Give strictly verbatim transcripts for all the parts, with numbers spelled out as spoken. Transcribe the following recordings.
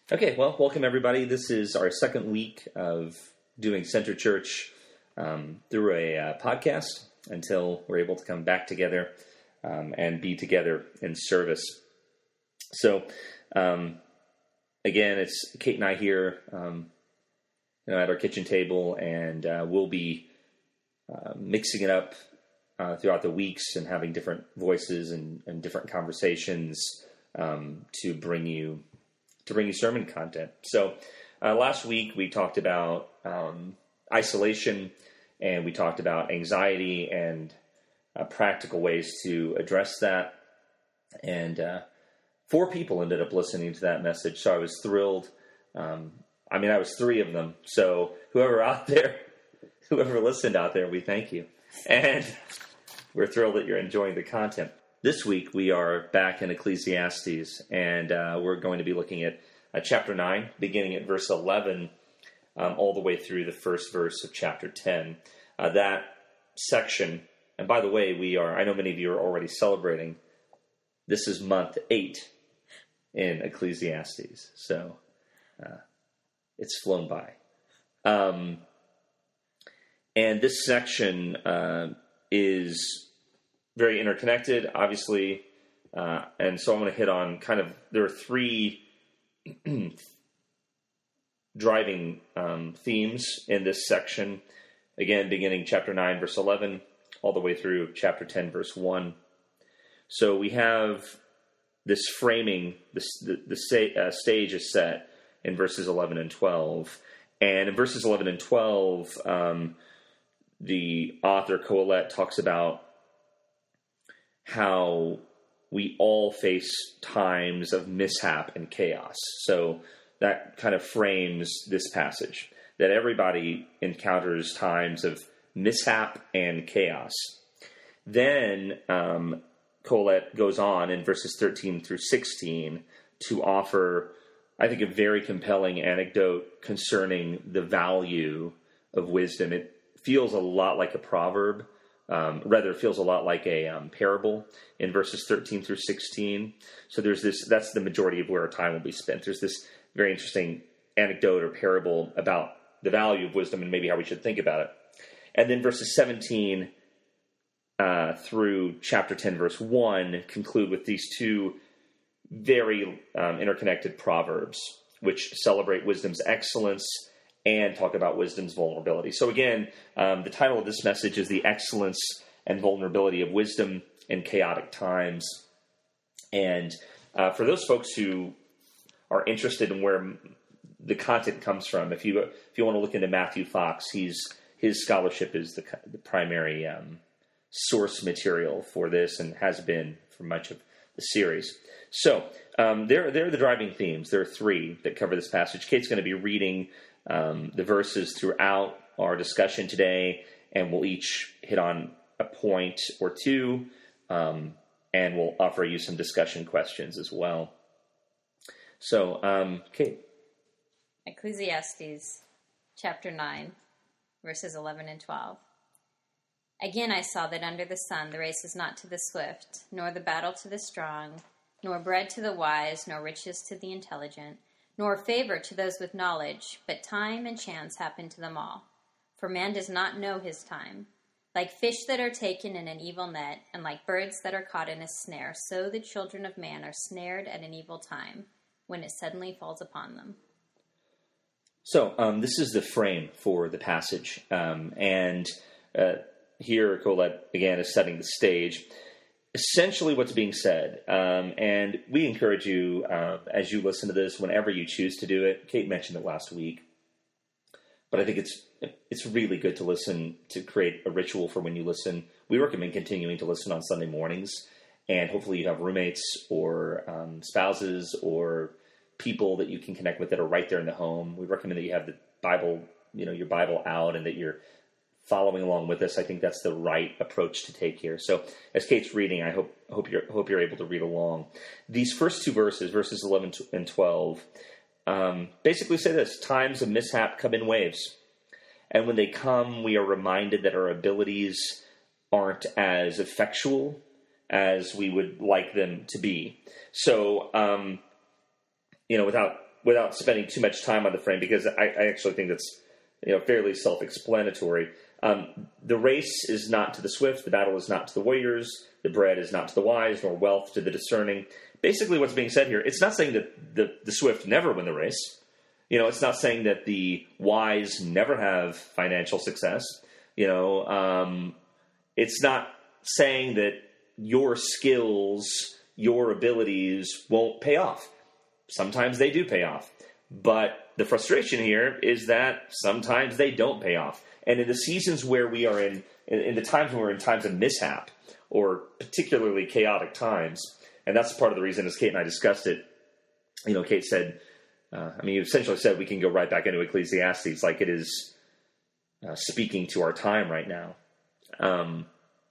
Okay, well, welcome everybody. This is our second week of doing Center Church um, through a uh, podcast until we're able to come back together um, and be together in service. So, um, again, it's Kate and I here um, you know, at our kitchen table, and uh, we'll be uh, mixing it up uh, throughout the weeks and having different voices and, and different conversations um, to bring you to bring you sermon content. So uh, last week we talked about um, isolation, and we talked about anxiety and uh, practical ways to address that. And uh, four people ended up listening to that message, so I was thrilled. Um, I mean, I was three of them. So whoever out there, whoever listened out there, we thank you. And we're thrilled that you're enjoying the content. This week, we are back in Ecclesiastes, and uh, we're going to be looking at uh, chapter nine, beginning at verse eleven, um, all the way through the first verse of chapter ten. Uh, that section, and by the way, we are, I know many of you are already celebrating, this is month eight in Ecclesiastes, so uh, it's flown by. Um, and this section uh, is very interconnected, obviously, uh, and so I'm going to hit on kind of, there are three driving um, themes in this section, again, beginning chapter nine, verse eleven, all the way through chapter ten, verse one. So we have this framing, this, the, the sta- uh, stage is set in verses eleven and twelve, and in verses eleven and twelve, um, the author, Colette, talks about how we all face times of mishap and chaos. So that kind of frames this passage, that everybody encounters times of mishap and chaos. Then um, Colette goes on in verses thirteen through sixteen to offer, I think, a very compelling anecdote concerning the value of wisdom. It feels a lot like a proverb. Um, rather, it feels a lot like a um, parable in verses thirteen through sixteen. So there's this, that's the majority of where our time will be spent. There's this very interesting anecdote or parable about the value of wisdom and maybe how we should think about it. And then verses seventeen uh, through chapter ten, verse one, conclude with these two very um, interconnected proverbs, which celebrate wisdom's excellence and talk about wisdom's vulnerability. So again, um, the title of this message is The Excellence and Vulnerability of Wisdom in Chaotic Times. And uh, for those folks who are interested in where the content comes from, if you if you want to look into Matthew Fox, he's his scholarship is the, the primary um, source material for this and has been for much of the series. So um, there, there are the driving themes. There are three that cover this passage. Kate's going to be reading Um, the verses throughout our discussion today, and we'll each hit on a point or two, um, and we'll offer you some discussion questions as well. So, um, Kate. Ecclesiastes chapter nine, verses eleven and twelve. Again I saw that under the sun the race is not to the swift, nor the battle to the strong, nor bread to the wise, nor riches to the intelligent, nor favor to those with knowledge, but time and chance happen to them all. For man does not know his time. Like fish that are taken in an evil net, and like birds that are caught in a snare, so the children of man are snared at an evil time, when it suddenly falls upon them. So um, this is the frame for the passage, um, and uh, here Colette, again, is setting the stage. Essentially what's being said, um, and we encourage you, uh, as you listen to this, whenever you choose to do it. Kate mentioned it last week, but I think it's it's really good to listen, to create a ritual for when you listen. We recommend continuing to listen on Sunday mornings, and hopefully you have roommates or um, spouses or people that you can connect with that are right there in the home. We recommend that you have the Bible, you know, your Bible out, and that you're following along with us. I think that's the right approach to take here. So as Kate's reading, I hope hope you're hope you're able to read along. These first two verses, verses eleven and twelve, um, basically say this: times of mishap come in waves, and when they come, we are reminded that our abilities aren't as effectual as we would like them to be. So, um, you know, without without spending too much time on the frame, because I, I actually think that's, you know, fairly self-explanatory. Um, the race is not to the swift, the battle is not to the warriors, the bread is not to the wise, nor wealth to the discerning. Basically what's being said here, it's not saying that the, the swift never win the race. You know, it's not saying that the wise never have financial success. You know, um, it's not saying that your skills, your abilities won't pay off. Sometimes they do pay off. But the frustration here is that sometimes they don't pay off. And in the seasons where we are in, in, in the times when we're in times of mishap, or particularly chaotic times, and that's part of the reason, as Kate and I discussed it, you know, Kate said, uh, I mean, you essentially said we can go right back into Ecclesiastes, like it is uh, speaking to our time right now. Um,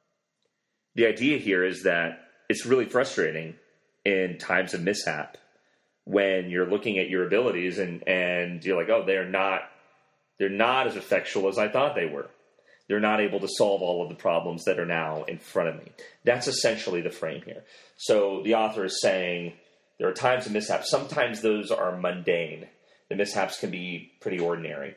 the idea here is that it's really frustrating in times of mishap when you're looking at your abilities and, and you're like, oh, they're not, they're not as effectual as I thought they were. They're not able to solve all of the problems that are now in front of me. That's essentially the frame here. So the author is saying there are times of mishap. Sometimes those are mundane. The mishaps can be pretty ordinary,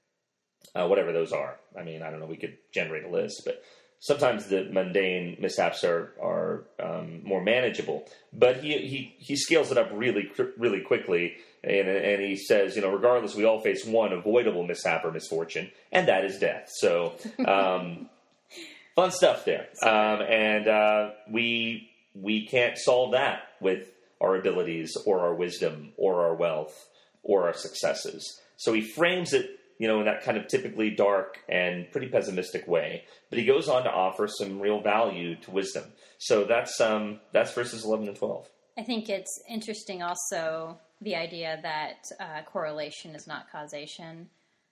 uh, whatever those are. I mean, I don't know, we could generate a list, but sometimes the mundane mishaps are are um, more manageable. But he, he he scales it up really really quickly, and and he says, you know, regardless, we all face one avoidable mishap or misfortune, and that is death. So um, fun stuff there, um, and uh, we we can't solve that with our abilities or our wisdom or our wealth or our successes. So he frames it, you know, in that kind of typically dark and pretty pessimistic way. But he goes on to offer some real value to wisdom. So that's um, that's verses eleven and twelve. I think it's interesting also the idea that uh, correlation is not causation.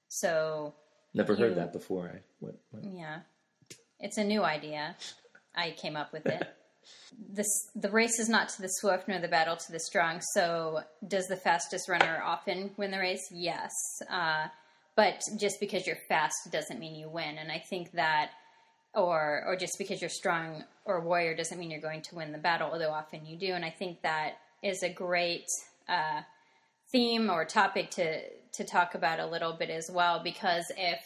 So never you, heard that before. I, what, what? Yeah, it's a new idea. I came up with it. This, the race is not to the swift nor the battle to the strong. So does the fastest runner often win the race? Yes. Uh, But just because you're fast doesn't mean you win. And I think that, or or just because you're strong or warrior doesn't mean you're going to win the battle, although often you do. And I think that is a great uh, theme or topic to, to talk about a little bit as well. Because if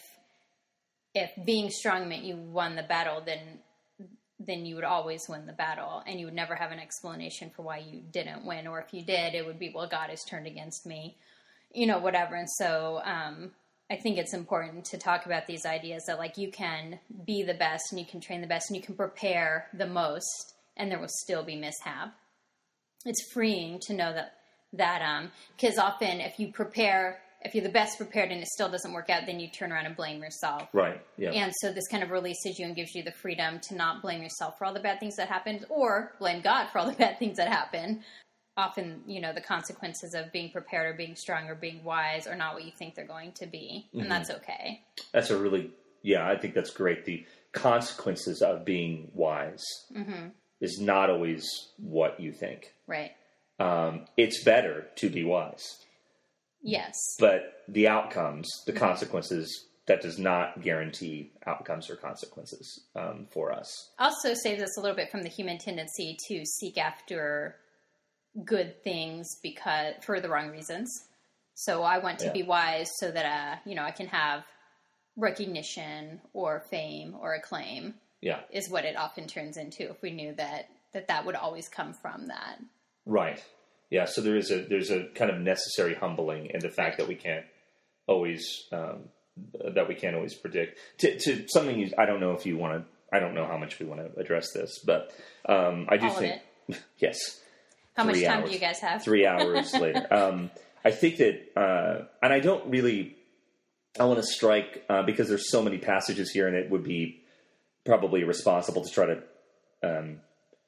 if being strong meant you won the battle, then then you would always win the battle. And you would never have an explanation for why you didn't win. Or if you did, it would be, well, God has turned against me, you know, whatever. And so um I think it's important to talk about these ideas that, like, you can be the best and you can train the best and you can prepare the most and there will still be mishap. It's freeing to know that, that, um, because often if you prepare, if you're the best prepared and it still doesn't work out, then you turn around and blame yourself. Right. Yeah. And so this kind of releases you and gives you the freedom to not blame yourself for all the bad things that happened or blame God for all the bad things that happen. Often, you know, the consequences of being prepared or being strong or being wise are not what you think they're going to be. And mm-hmm. that's okay. That's a really, yeah, I think that's great. The consequences of being wise mm-hmm. is not always what you think. Right. Um, it's better to be wise. Yes. But the outcomes, the mm-hmm. consequences, that does not guarantee outcomes or consequences um, for us. Also saves us a little bit from the human tendency to seek after good things because for the wrong reasons. So I want to yeah. be wise so that uh, you know, I can have recognition or fame or acclaim. Yeah, is what it often turns into if we knew that that, that would always come from that. Right. Yeah. So there is a there's a kind of necessary humbling in the fact that we can't always um, that we can't always predict. To, to something you, I don't know if you want to. I don't know how much we want to address this, but um, I do All think yes. How much time hours, do you guys have? Three hours later. Um, I think that, uh, and I don't really, I want to strike, uh, because there's so many passages here, and it would be probably irresponsible to try to um,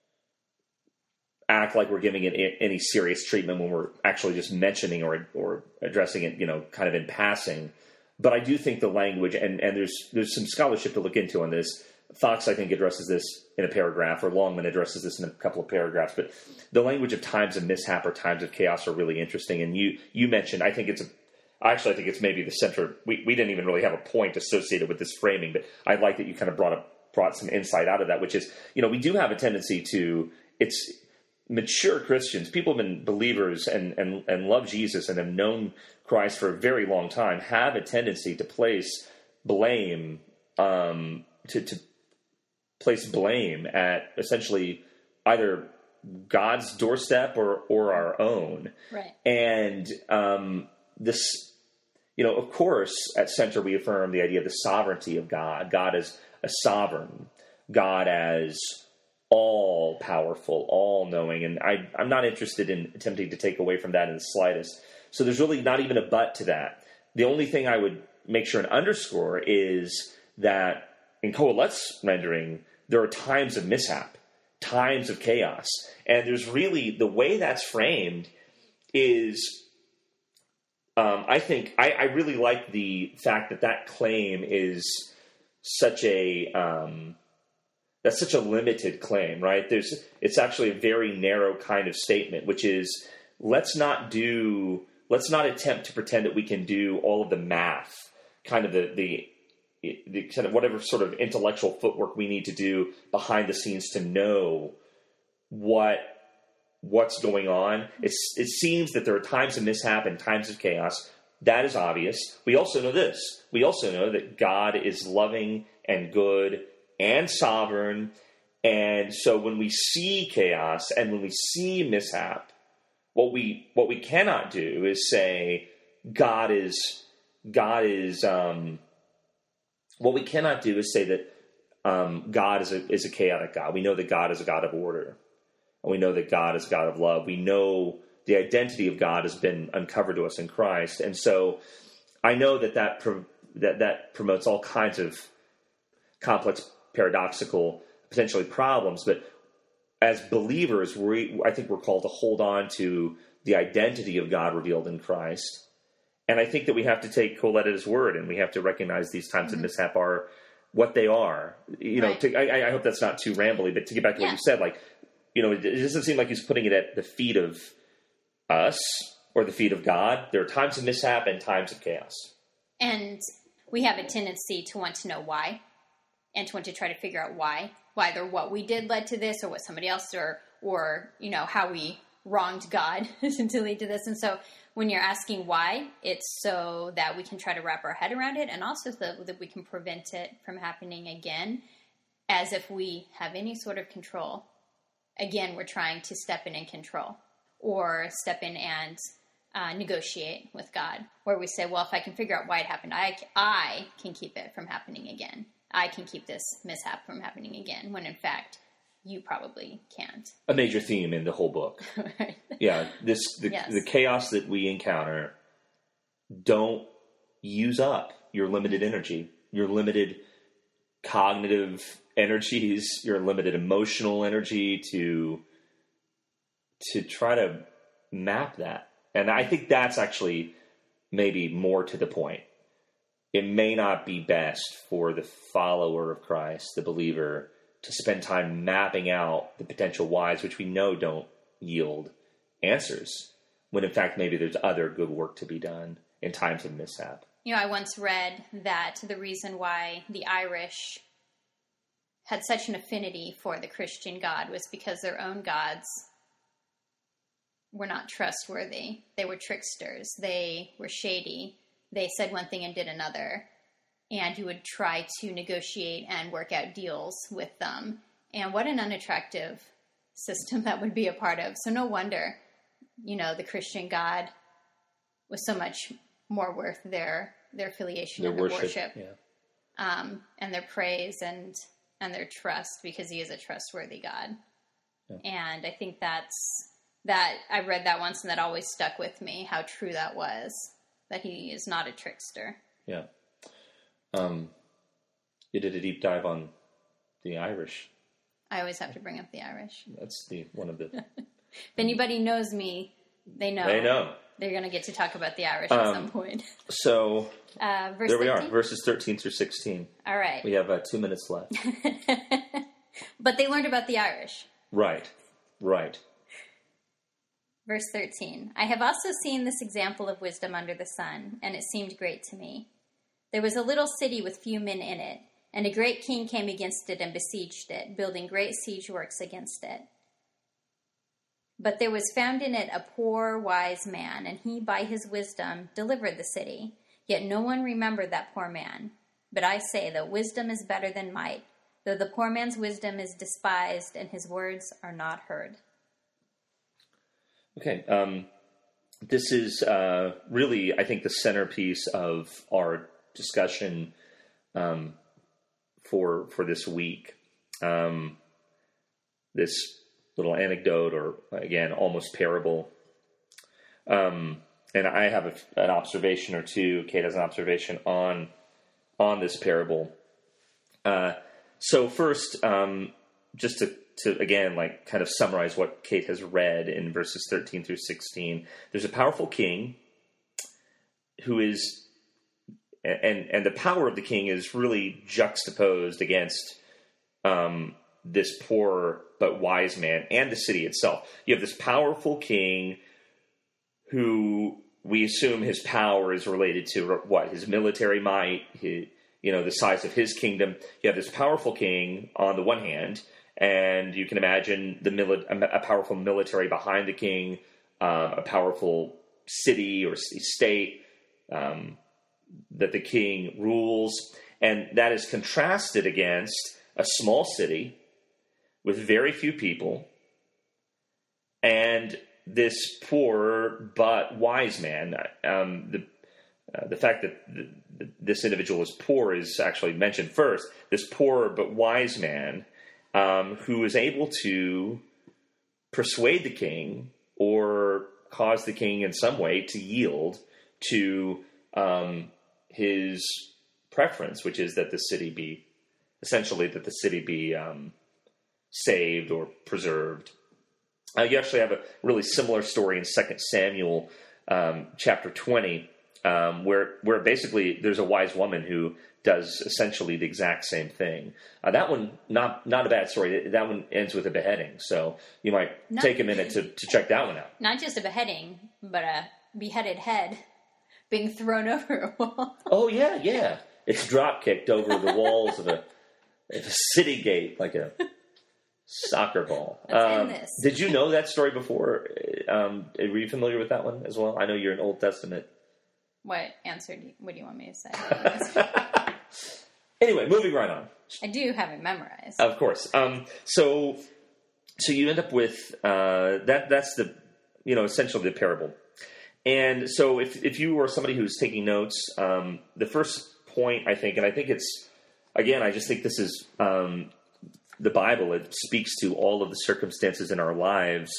act like we're giving it any serious treatment when we're actually just mentioning or or addressing it, you know, kind of in passing. But I do think the language, and, and there's there's some scholarship to look into on this. Fox, I think, addresses this in a paragraph, or Longman addresses this in a couple of paragraphs. But the language of times of mishap or times of chaos are really interesting. And you you mentioned, I think it's a, actually, I think it's maybe the center. We, we didn't even really have a point associated with this framing, but I like that you kind of brought up, brought some insight out of that, which is, you know, we do have a tendency to, it's, mature Christians, people have been believers and, and, and love Jesus and have known Christ for a very long time, have a tendency to place blame, um, to, to place blame at essentially either God's doorstep or, or our own. Right. And um, this, you know, of course, at Center we affirm the idea of the sovereignty of God. God as a sovereign. God as all-powerful, all-knowing. And I, I'm not interested in attempting to take away from that in the slightest. So there's really not even a but to that. The only thing I would make sure and underscore is that in Coelette's rendering, there are times of mishap, times of chaos. And there's really, the way that's framed is, um, I think, I, I really like the fact that that claim is such a, um, that's such a limited claim, right? There's, it's actually a very narrow kind of statement, which is, let's not do, let's not attempt to pretend that we can do all of the math, kind of the, the, the kind of whatever sort of intellectual footwork we need to do behind the scenes to know what, what's going on. It's, it seems that there are times of mishap and times of chaos. That is obvious. We also know this. We also know that God is loving and good and sovereign. And so when we see chaos and when we see mishap, what we what we cannot do is say God is God is um, what we cannot do is say that um, God is a is a chaotic God. We know that God is a God of order, and we know that God is a God of love. We know the identity of God has been uncovered to us in Christ, and so I know that that pro- that that promotes all kinds of complex, paradoxical, potentially problems. But as believers, we I think we're called to hold on to the identity of God revealed in Christ. And I think that we have to take Colette at his word, and we have to recognize these times mm-hmm. of mishap are what they are. You know, right. to, I, I hope that's not too rambly, but to get back to yeah. what you said, like, you know, it, it doesn't seem like he's putting it at the feet of us or the feet of God. There are times of mishap and times of chaos. And we have a tendency to want to know why, and to want to try to figure out why, whether what we did led to this or what somebody else or, or, you know, how we wronged God to lead to this. And so when you're asking why, it's so that we can try to wrap our head around it, and also so that we can prevent it from happening again, as if we have any sort of control. Again, we're trying to step in and control, or step in and uh, negotiate with God, where we say, well, if I can figure out why it happened, I, I can keep it from happening again. I can keep this mishap from happening again, when in fact, you probably can't. A major theme in the whole book. Right. Yeah, this the, yes. the chaos that we encounter, don't use up your limited energy, your limited cognitive energies, your limited emotional energy to to try to map that. And I think that's actually maybe more to the point. It may not be best for the follower of Christ, the believer, to spend time mapping out the potential whys, which we know don't yield answers, when in fact maybe there's other good work to be done in times of mishap. You know, I once read that the reason why the Irish had such an affinity for the Christian God was because their own gods were not trustworthy. They were tricksters. They were shady. They said one thing and did another. And you would try to negotiate and work out deals with them. And what an unattractive system that would be a part of. So no wonder, you know, the Christian God was so much more worth their their affiliation their and their worship, worship. Yeah. Um, and their praise and and their trust, because he is a trustworthy God. Yeah. And I think that's, that I read that once and that always stuck with me, how true that was, that he is not a trickster. Yeah. Um, you did a deep dive on the Irish. I always have to bring up the Irish. That's the one of the... If anybody knows me, they know. They know. They're going to get to talk about the Irish um, at some point. So, uh, verse there we thirteen? are, verses thirteen through sixteen. All right. We have uh, two minutes left. But they learned about the Irish. Right, right. Verse thirteen. I have also seen this example of wisdom under the sun, and it seemed great to me. There was a little city with few men in it, and a great king came against it and besieged it, building great siege works against it. But there was found in it a poor, wise man, and he by his wisdom delivered the city. Yet no one remembered that poor man. But I say that wisdom is better than might, though the poor man's wisdom is despised and his words are not heard. Okay, um, this is uh, really, I think, the centerpiece of our discussion um, for for this week. Um, this little anecdote, or again, almost parable. Um, and I have a, an observation or two. Kate has an observation on on this parable. Uh, so first, um, just to, to again, like, kind of summarize what Kate has read in verses thirteen through sixteen. There's a powerful king who is, and and the power of the king is really juxtaposed against um, this poor but wise man and the city itself. You have this powerful king who we assume his power is related to what? His military might, his, you know, the size of his kingdom. You have this powerful king on the one hand, and you can imagine the mili- a powerful military behind the king, um, a powerful city or state um, that the king rules. And that is contrasted against a small city with very few people, and this poor but wise man. Um, the uh, the fact that the, the, this individual is poor is actually mentioned first. This poor but wise man um, who is able to persuade the king or cause the king in some way to yield to um, his preference, which is that the city be essentially that the city be um, saved or preserved. Uh, you actually have a really similar story in Second Samuel um, chapter twenty, um, where where basically there's a wise woman who does essentially the exact same thing. Uh, that one, not not a bad story. That one ends with a beheading, so you might not, take a minute to, to check that one out. Not just a beheading, but a beheaded head being thrown over a wall. Oh, yeah, yeah. It's drop-kicked over the walls of a, of a city gate like a soccer ball. Um, this. Did you know that story before? Um, were you familiar with that one as well? I know you're an Old Testament. What answer do you, what do you want me to say? Anyway, moving right on. I do have it memorized. Of course. Um, so, so you end up with uh, that. That's the, you know, essentially the parable. And so, if if you are somebody who's taking notes, um, the first point I think, and I think it's again, I just think this is. Um, The Bible, it speaks to all of the circumstances in our lives.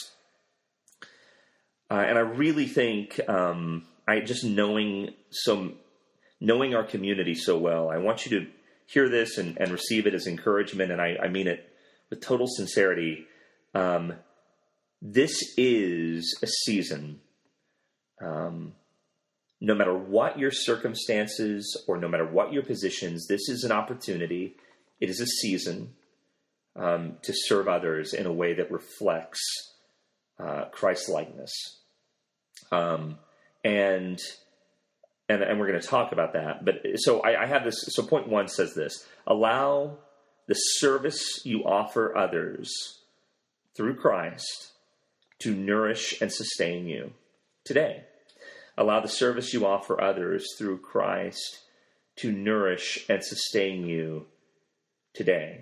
Uh, and I really think, um, I just knowing some, knowing our community so well, I want you to hear this and, and receive it as encouragement. And I, I mean it with total sincerity. Um, this is a season, um, no matter what your circumstances or no matter what your positions, this is an opportunity. It is a season Um, to serve others in a way that reflects uh, Christ-likeness. Um, and, and and we're going to talk about that. But so I, I have this. So point one says this: allow the service you offer others through Christ to nourish and sustain you today. Allow the service you offer others through Christ to nourish and sustain you today.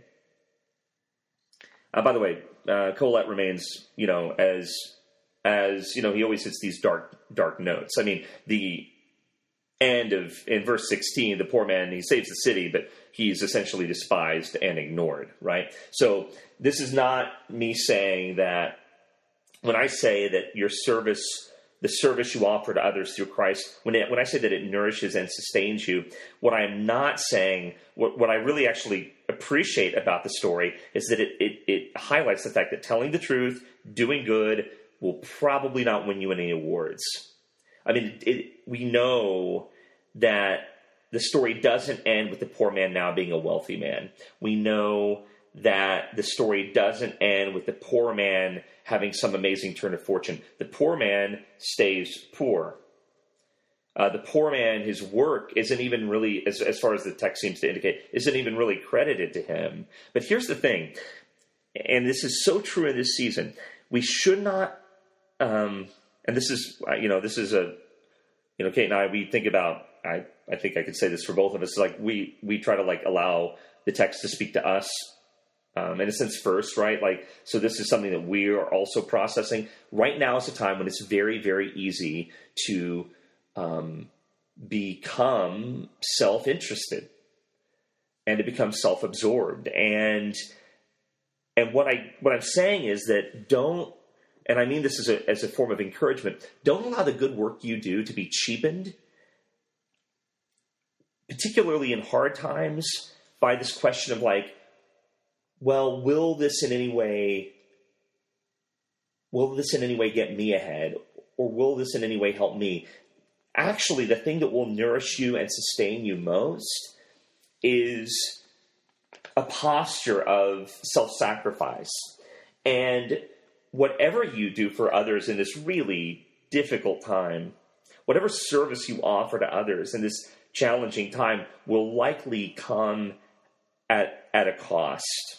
Uh, by the way, uh, Colette remains, you know, as, as, you know, he always hits these dark, dark notes. I mean, the end of, in verse sixteen, the poor man, he saves the city, but he's essentially despised and ignored, right? So this is not me saying that, when I say that your service, the service you offer to others through Christ, when it, when I say that it nourishes and sustains you, what I'm not saying, what, what I really actually appreciate about the story is that it, it, it highlights the fact that telling the truth, doing good, will probably not win you any awards. I mean, it, it, we know that the story doesn't end with the poor man now being a wealthy man. We know that the story doesn't end with the poor man having some amazing turn of fortune. The poor man stays poor. Uh, the poor man, his work isn't even really, as, as far as the text seems to indicate, isn't even really credited to him. But here's the thing, and this is so true in this season, we should not um, and this is, you know, this is a, you know, Kate and I, we think about, I, I think I could say this for both of us, like we, we try to like allow the text to speak to us, um, in a sense first, right? Like, so this is something that we are also processing. Right now is a time when it's very, very easy to, um, become self-interested and to become self-absorbed. And, and what I, what I'm saying is that don't, and I mean this as a, as a form of encouragement, don't allow the good work you do to be cheapened, particularly in hard times, by this question of like, well, will this in any way, will this in any way get me ahead? Or will this in any way help me? Actually, the thing that will nourish you and sustain you most is a posture of self-sacrifice. And whatever you do for others in this really difficult time, whatever service you offer to others in this challenging time will likely come at at a cost.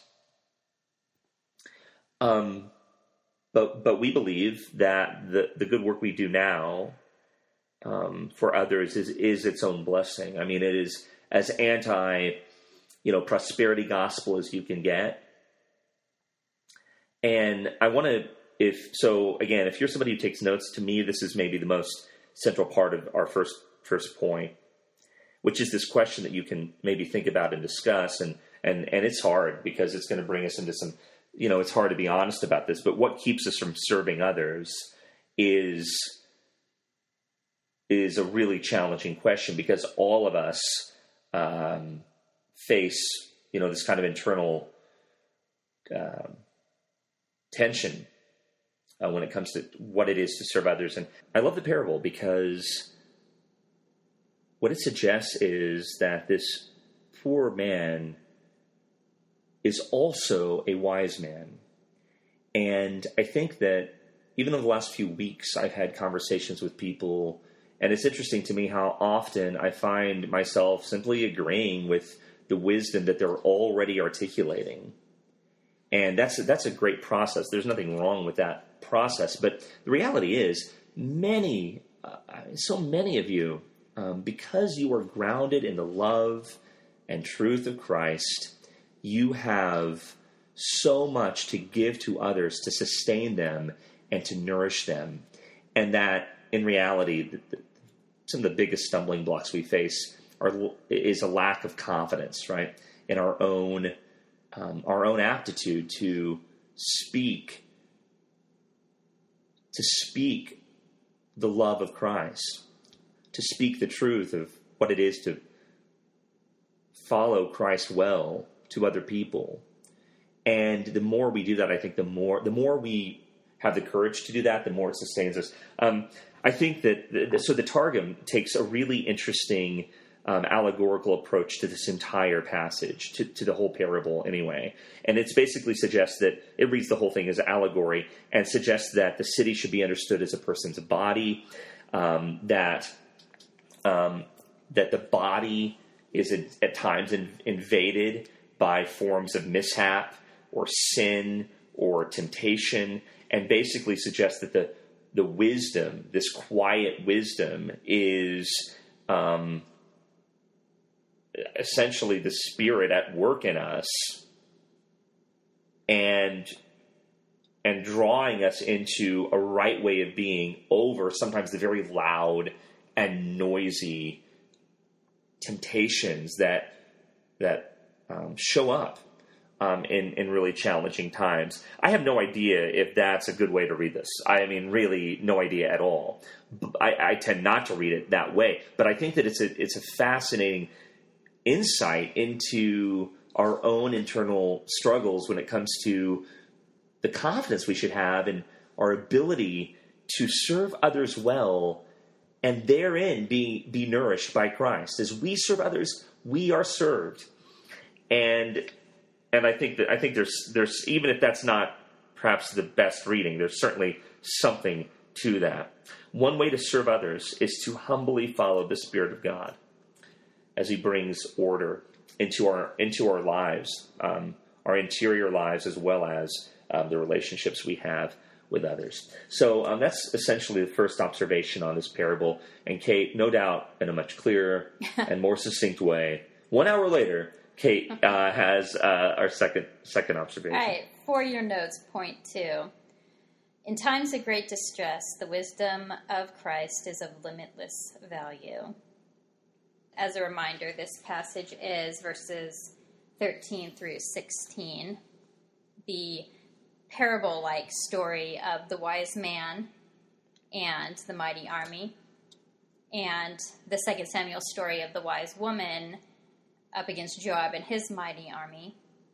Um, but but we believe that the, the good work we do now um, for others is is its own blessing. I mean, it is as anti, you know, prosperity gospel as you can get. And I want to, if so, again, if you're somebody who takes notes, to me, this is maybe the most central part of our first first point, which is this question that you can maybe think about and discuss. And and and it's hard because it's going to bring us into some, you know, it's hard to be honest about this, but what keeps us from serving others is is a really challenging question, because all of us um, face, you know, this kind of internal um, tension uh, when it comes to what it is to serve others. And I love the parable because what it suggests is that this poor man is also a wise man. And I think that even over the last few weeks, I've had conversations with people, and it's interesting to me how often I find myself simply agreeing with the wisdom that they're already articulating. And that's a, that's a great process. There's nothing wrong with that process. But the reality is, many, uh, so many of you, um, because you are grounded in the love and truth of Christ, you have so much to give to others to sustain them and to nourish them. And that, in reality, the, the, some of the biggest stumbling blocks we face are is a lack of confidence, right, in our own um, our own aptitude to speak to speak the love of Christ, to speak the truth of what it is to follow Christ well to other people. And the more we do that, I think the more the more we have the courage to do that, the more it sustains us. Um, I think that, the, so the Targum takes a really interesting um, allegorical approach to this entire passage, to, to the whole parable anyway. And it's basically suggests that, it reads the whole thing as allegory, and suggests that the city should be understood as a person's body, um, that um, that the body is at, at times in, invaded by forms of mishap or sin or temptation, and basically suggests that the the wisdom, this quiet wisdom, is um, essentially the Spirit at work in us, and and drawing us into a right way of being over sometimes the very loud and noisy temptations that that um, show up um, in in really challenging times. I have no idea if that's a good way to read this. I mean, really, no idea at all. I, I tend not to read it that way, but I think that it's a it's a fascinating insight into our own internal struggles when it comes to the confidence we should have in our ability to serve others well, and therein be be nourished by Christ. As we serve others, we are served. And and I think that I think there's there's even if that's not perhaps the best reading, there's certainly something to that. One way to serve others is to humbly follow the Spirit of God as He brings order into our into our lives, um, our interior lives, as well as um, the relationships we have with others. So um, that's essentially the first observation on this parable. And Kate, no doubt, in a much clearer and more succinct way, one hour later, Kate uh, has uh, our second second observation. All right, for your notes, point two. In times of great distress, the wisdom of Christ is of limitless value. As a reminder, this passage is verses thirteen through sixteen, the parable-like story of the wise man and the mighty army, and the Second Samuel story of the wise woman up against Joab and his mighty army.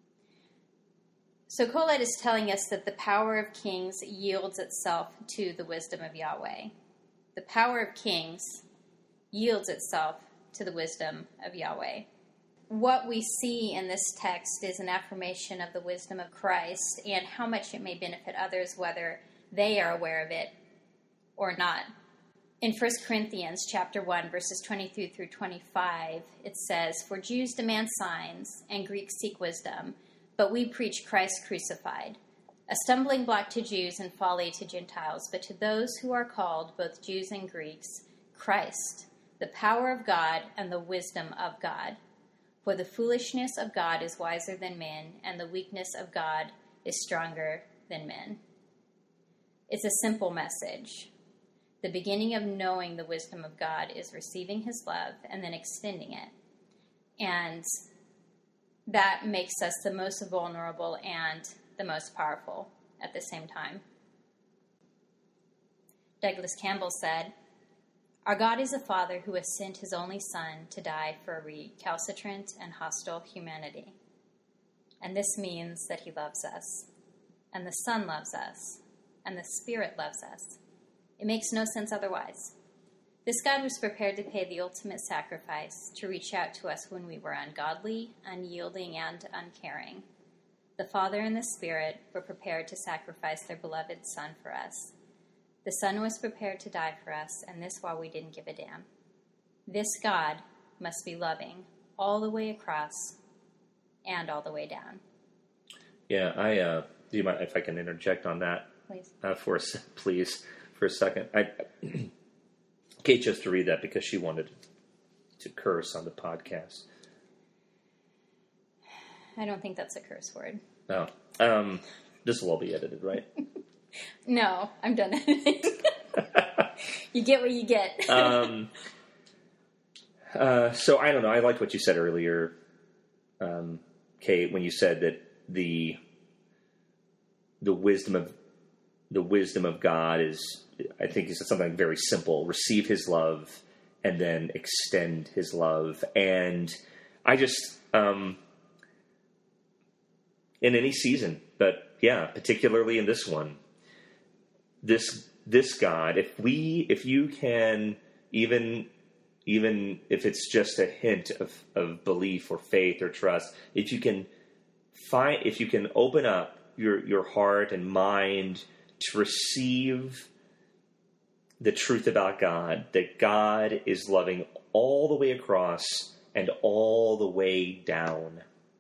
So Colette is telling us that the power of kings yields itself to the wisdom of Yahweh. The power of kings yields itself to the wisdom of Yahweh. What we see in this text is an affirmation of the wisdom of Christ and how much it may benefit others, whether they are aware of it or not. In First Corinthians chapter one, verses twenty-three through twenty-five, it says, "For Jews demand signs, and Greeks seek wisdom, but we preach Christ crucified, a stumbling block to Jews and folly to Gentiles, but to those who are called, both Jews and Greeks, Christ, the power of God and the wisdom of God. For the foolishness of God is wiser than men, and the weakness of God is stronger than men." It's a simple message. The beginning of knowing the wisdom of God is receiving his love and then extending it. And that makes us the most vulnerable and the most powerful at the same time. Douglas Campbell said, "Our God is a Father who has sent his only Son to die for a recalcitrant and hostile humanity. And this means that he loves us, and the Son loves us, and the Spirit loves us. It makes no sense otherwise. This God was prepared to pay the ultimate sacrifice to reach out to us when we were ungodly, unyielding, and uncaring. The Father and the Spirit were prepared to sacrifice their beloved Son for us. The Son was prepared to die for us, and this while we didn't give a damn. This God must be loving all the way across and all the way down." Yeah, I. Uh, do you mind if I can interject on that? Please. Uh, for a se- please, for a second. I, Kate chose to read that because she wanted to curse on the podcast. I don't think that's a curse word. Oh, um, this will all be edited, right? No, I'm done editing. You get what you get. um, uh, so I don't know. I liked what you said earlier, um, Kate, when you said that the the wisdom of the wisdom of God is, I think you said something very simple: receive His love and then extend His love. And I just um, in any season, but yeah, particularly in this one. This this God, if we, if you can, even even if it's just a hint of, of belief or faith or trust, if you can find, if you can open up your your heart and mind to receive the truth about God, that God is loving all the way across and all the way down.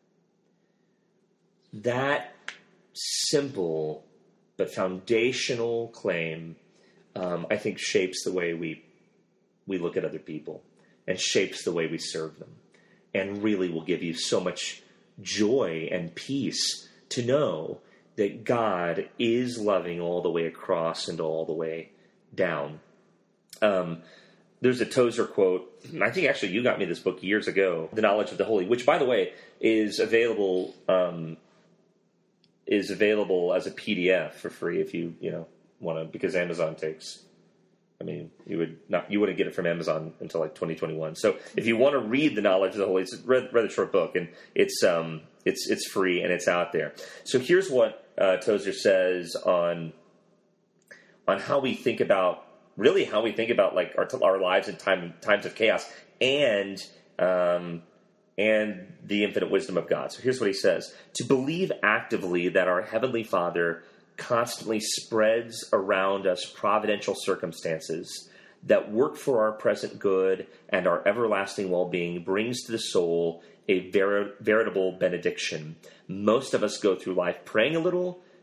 That simple but foundational claim, um, I think, shapes the way we we look at other people and shapes the way we serve them, and really will give you so much joy and peace to know that God is loving all the way across and all the way down. Um, there's a Tozer quote. I think actually you got me this book years ago, The Knowledge of the Holy, which, by the way, is available. Um, is available as a P D F for free if you, you know, want to, because Amazon takes, I mean, you would not, you wouldn't get it from Amazon until like twenty twenty-one. So if you want to read The Knowledge of the Holy, it's a rather short book, and it's, um, it's, it's free and it's out there. So here's what uh, Tozer says on, on how we think about, really how we think about like our, our lives in time, times of chaos, and, um, and the infinite wisdom of God. So here's what he says: to believe actively that our Heavenly Father constantly spreads around us providential circumstances that work for our present good and our everlasting well-being brings to the soul a ver- veritable benediction. Most of us go through life praying a little,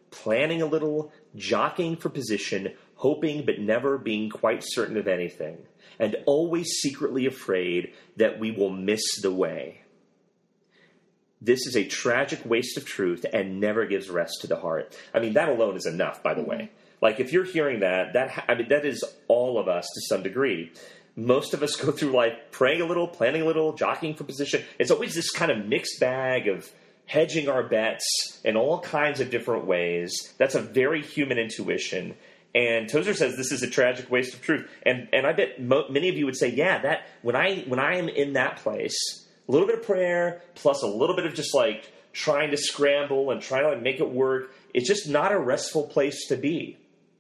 planning a little, jockeying for position, hoping but never being quite certain of anything, and always secretly afraid that we will miss the way. This is a tragic waste of truth and never gives rest to the heart. I mean, that alone is enough, by the mm-hmm. way. Like, if you're hearing that, that I mean, that is all of us to some degree. Most of us go through life praying a little, planning a little, jockeying for position. It's always this kind of mixed bag of hedging our bets in all kinds of different ways. That's a very human intuition. And Tozer says this is a tragic waste of truth. And and I bet mo- many of you would say, yeah, that when I when I am in that place, a little bit of prayer plus a little bit of just like trying to scramble and trying to like make it work, it's just not a restful place to be.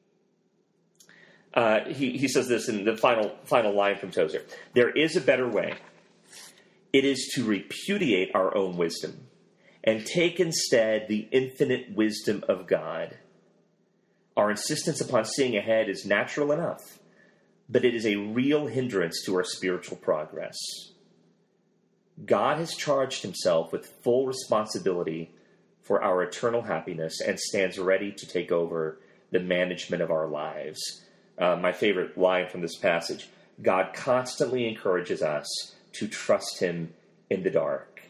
Uh, he, he says this in the final final line from Tozer. There is a better way. It is to repudiate our own wisdom and take instead the infinite wisdom of God. Our insistence upon seeing ahead is natural enough, but it is a real hindrance to our spiritual progress. God has charged himself with full responsibility for our eternal happiness and stands ready to take over the management of our lives. Uh, my favorite line from this passage, God constantly encourages us to trust him in the dark.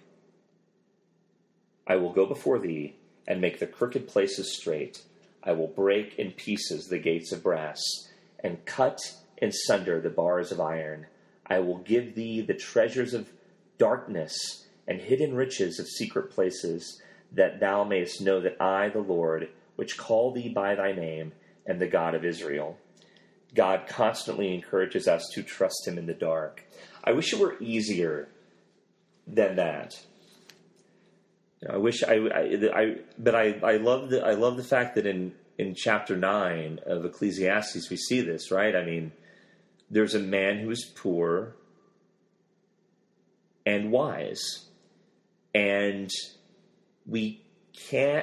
I will go before thee and make the crooked places straight. I will break in pieces the gates of brass and cut in sunder the bars of iron. I will give thee the treasures of darkness and hidden riches of secret places, that thou mayest know that I, the Lord, which call thee by thy name, am the God of Israel. God constantly encourages us to trust him in the dark. I wish it were easier than that. I wish I, I, I but I, I love the I love the fact that in, in chapter nine of Ecclesiastes we see this, right? I mean, there's a man who is poor and wise, and we can't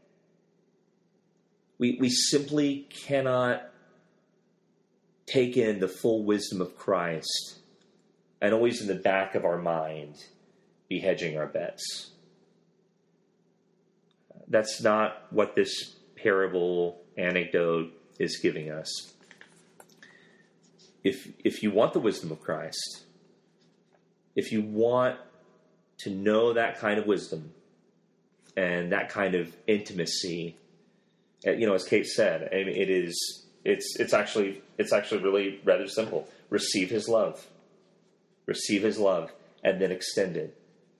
we we simply cannot take in the full wisdom of Christ and always in the back of our mind be hedging our bets. That's not what this parable anecdote is giving us. If if you want the wisdom of Christ, if you want to know that kind of wisdom and that kind of intimacy, you know, as Kate said, I mean, it is it's it's actually it's actually really rather simple. Receive his love, receive his love, and then extend it,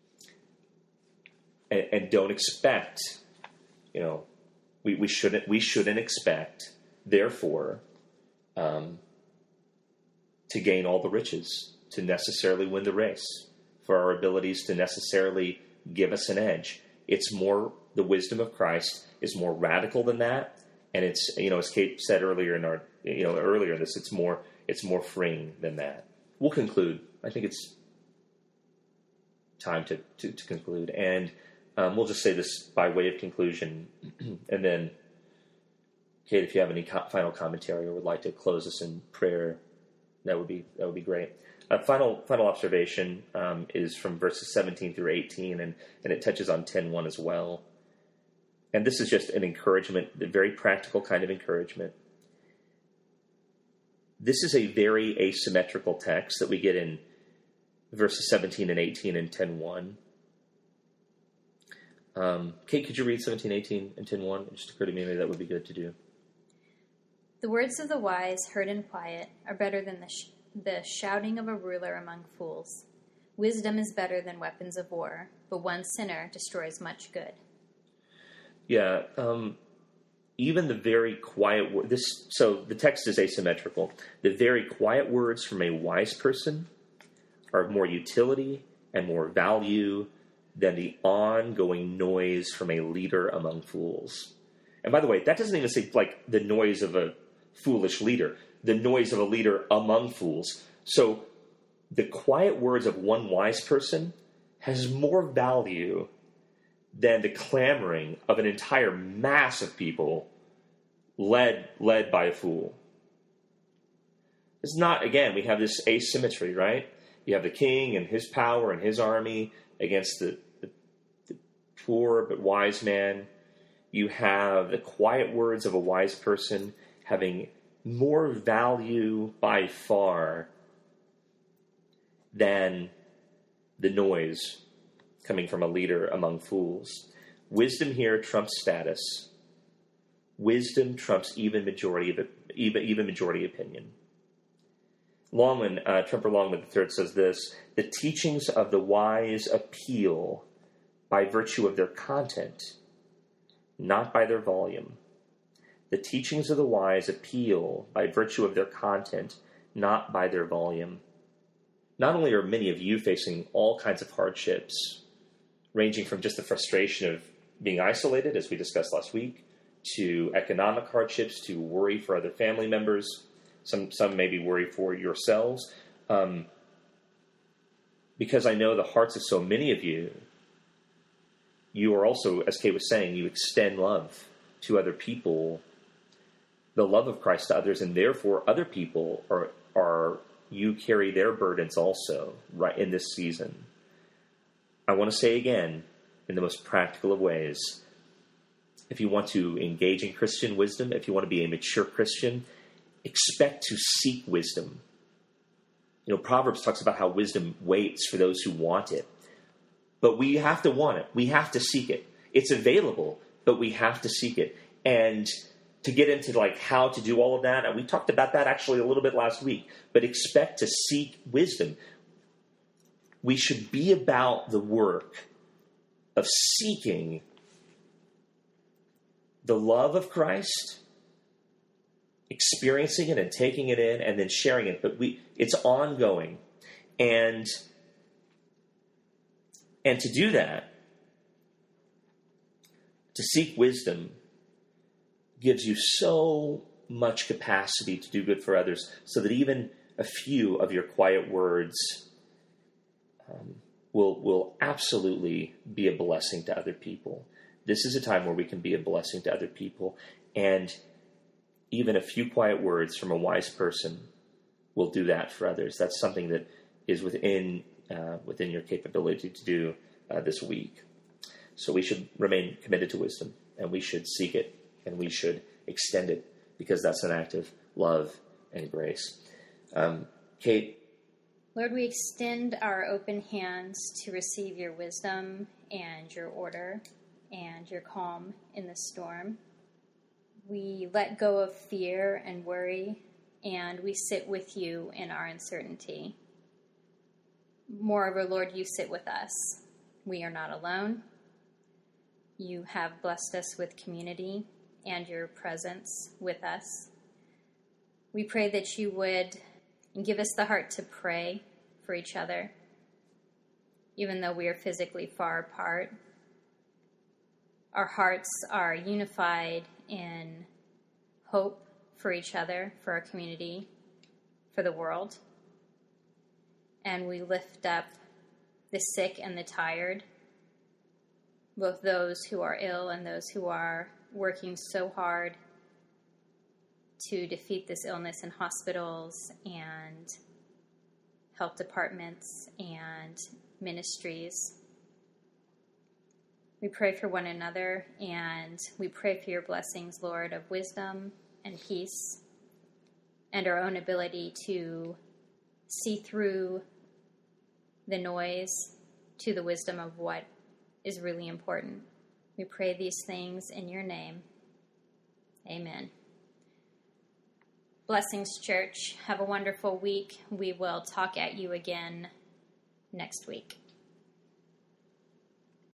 and, and don't expect. You know, we, we shouldn't we shouldn't expect, therefore, um, to gain all the riches, to necessarily win the race, for our abilities to necessarily give us an edge. It's more, the wisdom of Christ is more radical than that, and it's, you know, as Kate said earlier in our, you know, earlier in this, it's more it's more freeing than that. We'll conclude. I think it's time to to, to conclude, and. Um, we'll just say this by way of conclusion, and then, Kate, if you have any co- final commentary or would like to close us in prayer, that would be that would be great. Uh, final final observation um, is from verses seventeen through eighteen, and, and it touches on ten one as well. And this is just an encouragement, a very practical kind of encouragement. This is a very asymmetrical text that we get in verses seventeen and eighteen and ten one. Um, Kate, could you read seventeen, eighteen, and ten one? It just occurred to me maybe that would be good to do. The words of the wise, heard in quiet, are better than the, sh- the shouting of a ruler among fools. Wisdom is better than weapons of war, but one sinner destroys much good. Yeah, um, even the very quiet word, this, so the text is asymmetrical. The very quiet words from a wise person are of more utility and more value than the ongoing noise from a leader among fools. And by the way, that doesn't even say like the noise of a foolish leader, the noise of a leader among fools. So the quiet words of one wise person has more value than the clamoring of an entire mass of people led led by a fool. It's not, again, we have this asymmetry, right? You have the king and his power and his army against the, the, the poor but wise man. You have the quiet words of a wise person having more value by far than the noise coming from a leader among fools. Wisdom here trumps status. Wisdom trumps even majority of even, even majority opinion. Longman, uh, Tremper Longman the third says this: the teachings of the wise appeal by virtue of their content, not by their volume. The teachings of the wise appeal by virtue of their content, not by their volume. Not only are many of you facing all kinds of hardships, ranging from just the frustration of being isolated, as we discussed last week, to economic hardships, to worry for other family members, some some maybe worry for yourselves, um, because I know the hearts of so many of you, you are also, as Kate was saying, you extend love to other people, the love of Christ to others, and therefore other people are are you carry their burdens also right in this season. I want to say again, in the most practical of ways, if you want to engage in Christian wisdom, if you want to be a mature Christian, expect to seek wisdom. You know, Proverbs talks about how wisdom waits for those who want it. But we have to want it. We have to seek it. It's available, but we have to seek it. And to get into like how to do all of that, and we talked about that actually a little bit last week, but expect to seek wisdom. We should be about the work of seeking the love of Christ, experiencing it and taking it in, and then sharing it. But we, it's ongoing. And, and to do that, to seek wisdom, gives you so much capacity to do good for others, so that even a few of your quiet words um, will will absolutely be a blessing to other people. This is a time where we can be a blessing to other people, and even a few quiet words from a wise person will do that for others. That's something that is within uh, within your capability to do uh, this week. So we should remain committed to wisdom, and we should seek it, and we should extend it, because that's an act of love and grace. Um, Kate? Lord, we extend our open hands to receive your wisdom and your order and your calm in the storm. We let go of fear and worry, and we sit with you in our uncertainty. Moreover, Lord, you sit with us. We are not alone. You have blessed us with community and your presence with us. We pray that you would give us the heart to pray for each other, even though we are physically far apart. Our hearts are unified in hope for each other, for our community, for the world. And we lift up the sick and the tired, both those who are ill and those who are working so hard to defeat this illness in hospitals and health departments and ministries. We pray for one another, and we pray for your blessings, Lord, of wisdom and peace, and our own ability to see through the noise to the wisdom of what is really important. We pray these things in your name. Amen. Blessings, church. Have a wonderful week. We will talk at you again next week.